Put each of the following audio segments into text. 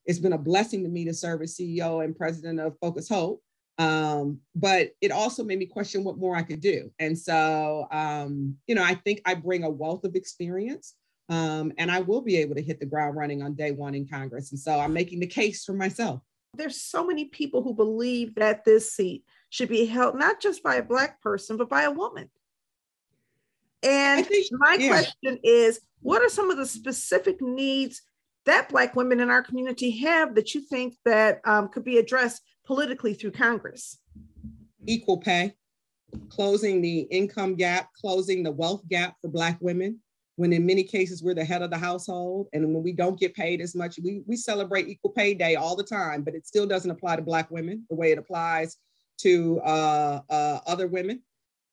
It's been a blessing to me to serve as CEO and president of Focus Hope. But it also made me question what more I could do. And so, I think I bring a wealth of experience, and I will be able to hit the ground running on day one in Congress. And so I'm making the case for myself. There's so many people who believe that this seat should be held not just by a Black person, but by a woman. And my question is, what are some of the specific needs that Black women in our community have that you think that could be addressed politically through Congress? Equal pay, closing the income gap, closing the wealth gap for Black women, when in many cases we're the head of the household. And when we don't get paid as much, we celebrate Equal Pay Day all the time, but it still doesn't apply to Black women the way it applies to other women.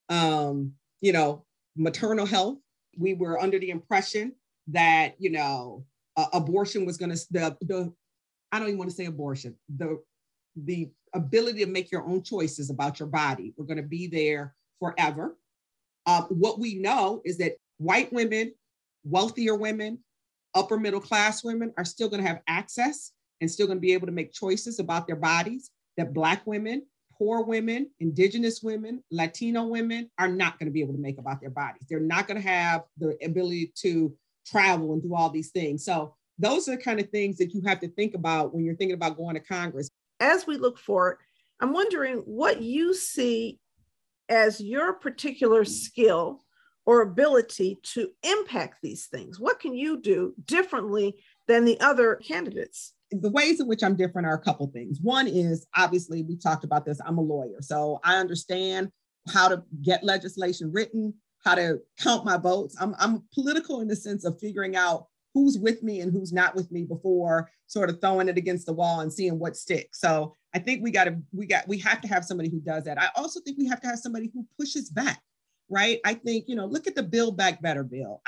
Maternal health. We were under the impression that, abortion was going to, I don't even want to say abortion, the ability to make your own choices about your body were going to be there forever. What we know is that white women, wealthier women, upper middle class women are still going to have access and still going to be able to make choices about their bodies, that Black women, poor women, Indigenous women, Latino women are not going to be able to make about their bodies. They're not going to have the ability to travel and do all these things. So those are the kind of things that you have to think about when you're thinking about going to Congress. As we look forward, I'm wondering what you see as your particular skill or ability to impact these things. What can you do differently than the other candidates? The ways in which I'm different are a couple things. One is, obviously, we talked about this, I'm a lawyer. So I understand how to get legislation written, how to count my votes. I'm political in the sense of figuring out who's with me and who's not with me before sort of throwing it against the wall and seeing what sticks. So I think we have to have somebody who does that. I also think we have to have somebody who pushes back, right? I think, look at the Build Back Better bill.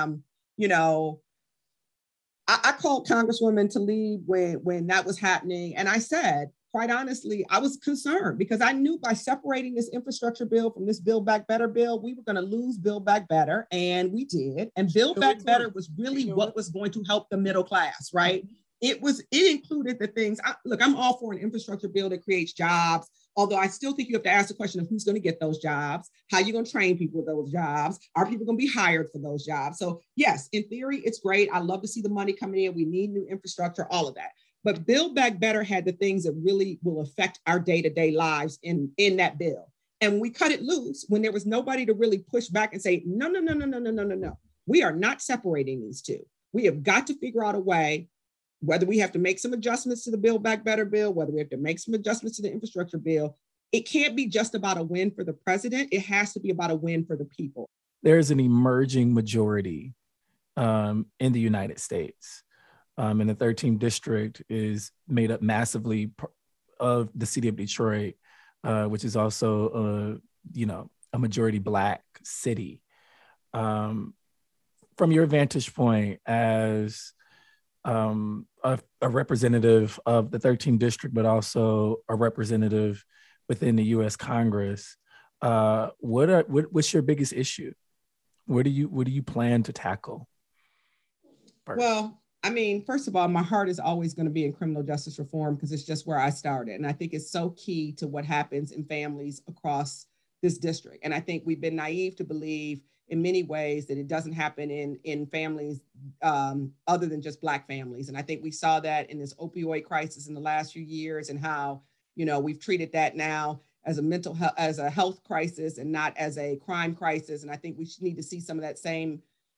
I called Congresswoman Tlaib when that was happening. And I said, quite honestly, I was concerned because I knew by separating this infrastructure bill from this Build Back Better bill, we were going to lose Build Back Better. And we did. And Build Back Better was really what was going to help the middle class, right? It included the things, I'm all for an infrastructure bill that creates jobs, although I still think you have to ask the question of who's going to get those jobs, how you're going to train people with those jobs, are people going to be hired for those jobs? So yes, in theory, it's great. I love to see the money coming in. We need new infrastructure, all of that. But Build Back Better had the things that really will affect our day-to-day lives in that bill. And we cut it loose when there was nobody to really push back and say, no. We are not separating these two. We have got to figure out a way, whether we have to make some adjustments to the Build Back Better bill, whether we have to make some adjustments to the infrastructure bill. It can't be just about a win for the president. It has to be about a win for the people. There's an emerging majority in the United States. And the 13th district is made up massively of the city of Detroit, which is also, a majority Black city. From your vantage point as a representative of the 13th district, but also a representative within the U.S. Congress, what's your biggest issue? What do you plan to tackle first? Well, first of all, my heart is always going to be in criminal justice reform because it's just where I started. And I think it's so key to what happens in families across this district. And I think we've been naive to believe in many ways that it doesn't happen in families other than just Black families. And I think we saw that in this opioid crisis in the last few years and how, we've treated that now as a health crisis and not as a crime crisis. And I think we need to see some of that same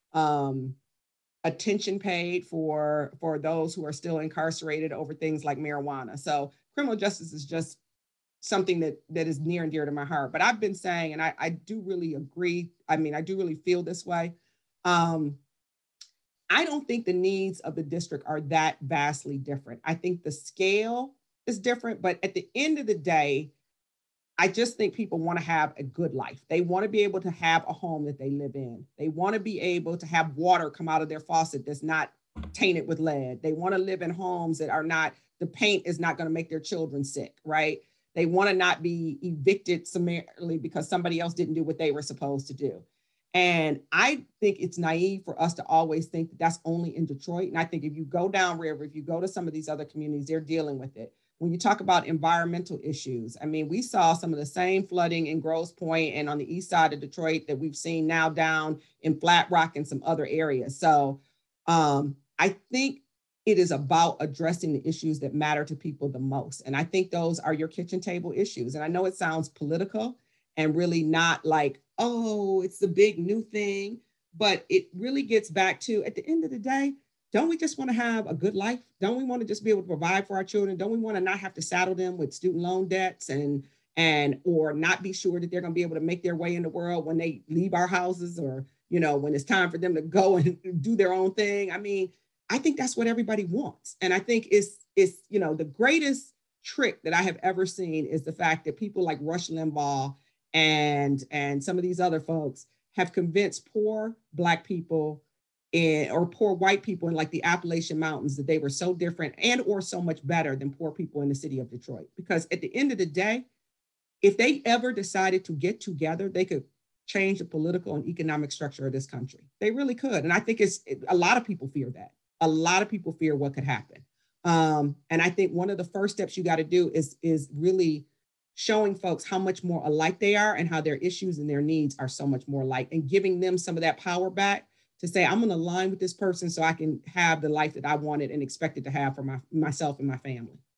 attention paid for those who are still incarcerated over things like marijuana. So criminal justice is just something that is near and dear to my heart. But I've been saying, and I do really agree, I do really feel this way. I don't think the needs of the district are that vastly different. I think the scale is different, but at the end of the day, I just think people want to have a good life. They want to be able to have a home that they live in. They want to be able to have water come out of their faucet that's not tainted with lead. They want to live in homes that are not, the paint is not going to make their children sick, right? They want to not be evicted summarily because somebody else didn't do what they were supposed to do. And I think it's naive for us to always think that that's only in Detroit. And I think if you go downriver, if you go to some of these other communities, they're dealing with it. When you talk about environmental issues, I mean, we saw some of the same flooding in Grosse Pointe and on the east side of Detroit that we've seen now down in Flat Rock and some other areas. So I think it is about addressing the issues that matter to people the most. And I think those are your kitchen table issues. And I know it sounds political and really not like, oh, it's the big new thing, but it really gets back to, at the end of the day, don't we just want to have a good life? Don't we want to just be able to provide for our children? Don't we want to not have to saddle them with student loan debts and or not be sure that they're going to be able to make their way in the world when they leave our houses, or, you know, when it's time for them to go and do their own thing? I mean, I think that's what everybody wants. And I think it's, you know, the greatest trick that I have ever seen is the fact that people like Rush Limbaugh and some of these other folks have convinced poor Black people or poor white people in like the Appalachian Mountains that they were so different and or so much better than poor people in the city of Detroit. Because at the end of the day, if they ever decided to get together, they could change the political and economic structure of this country. They really could. And I think a lot of people fear that. A lot of people fear what could happen. And I think one of the first steps you got to do is really showing folks how much more alike they are and how their issues and their needs are so much more alike, and giving them some of that power back to say, I'm going to align with this person so I can have the life that I wanted and expected to have for myself and my family.